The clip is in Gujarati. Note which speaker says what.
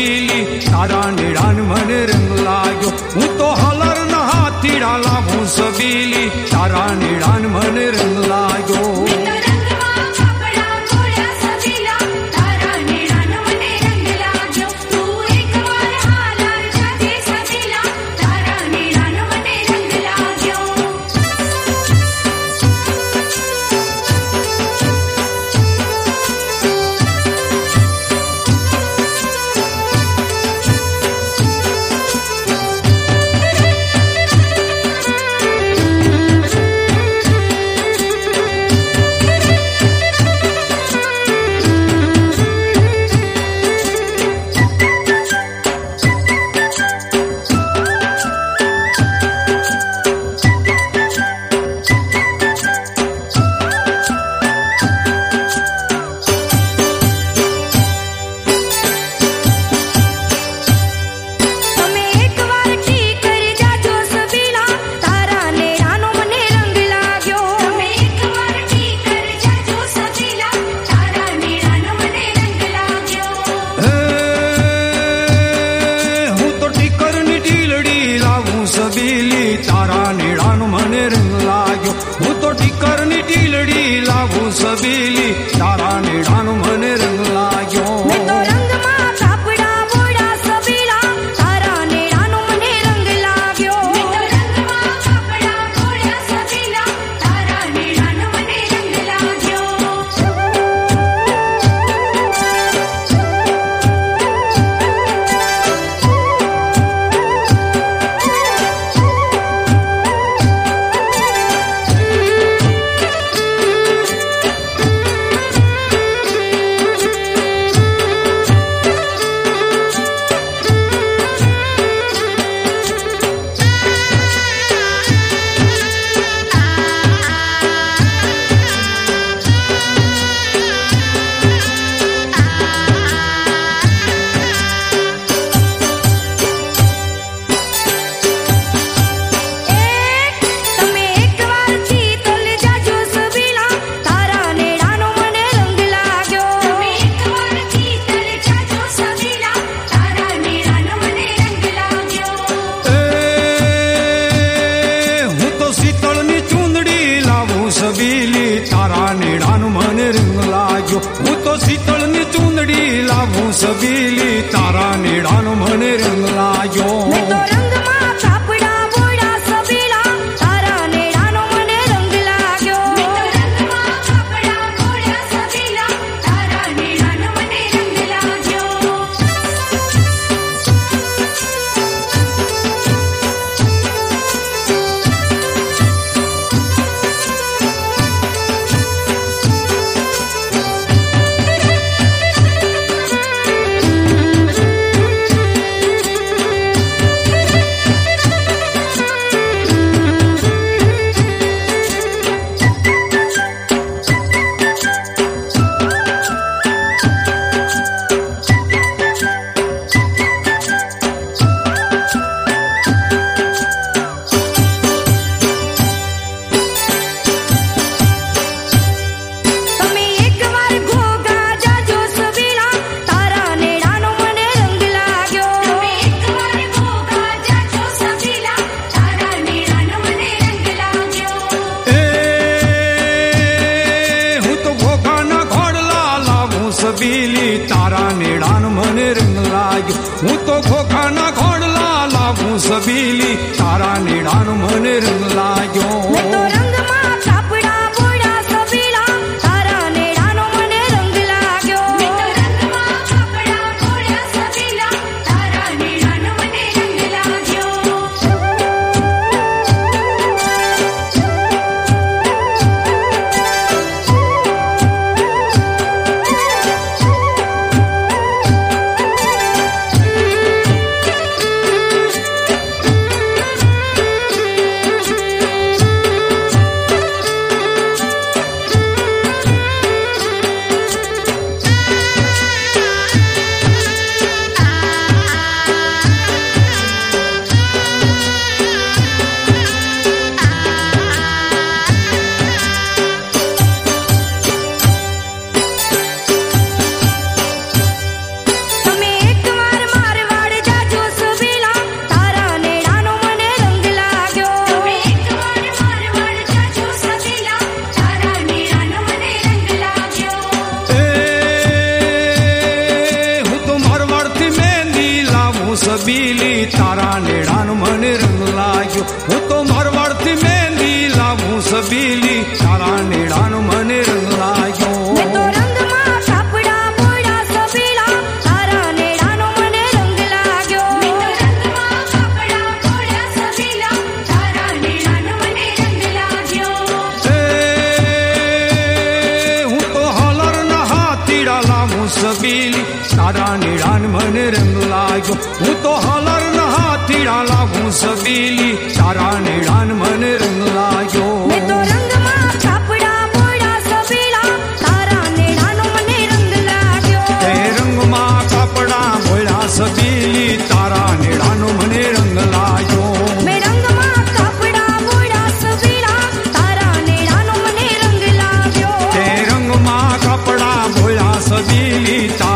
Speaker 1: सबीली तारा नीड़ान મને રંગ લાગ્યો હું તો હલર ના હાથીડા લાવું सबीली તારા नीड़ान મને રંગ લાગ્યો सबीली तारा नीड़ान મને રંગ લાગ્યો सबीली तारा नीड़ान મને રંગ લાગ્યો હું તો શીતળની ચૂંદડી લાવું सबीली તારા नीड़ान મને રંગ લાગ્યો सबीली तारा नीड़ान મને રંગ લાગ્યો હું તો ખોખાના ઘોડલા લાવું सबीली તારા नीड़ान મને રંગ લાગ્યો સબીલી તારા નેડાનો મને રંગ લાગ્યો હું તો મારવાડથી મહેંદી લાવું સબીલી તારા નેડાનો મને રંગ લાગ્યો સબીલી તારા નેડાન મને રંગ લાગ્યો હું તો હાલર ના હાથીડા લાવું સબીલી તારા નેડાન મને રંગ લાગ્યો તે રંગમાં કાપડા બોળ્યા સબીલી તારા નેડાનો મને રંગ લાગ્યો તે રંગમાં કપડા બોળ્યા સબીલી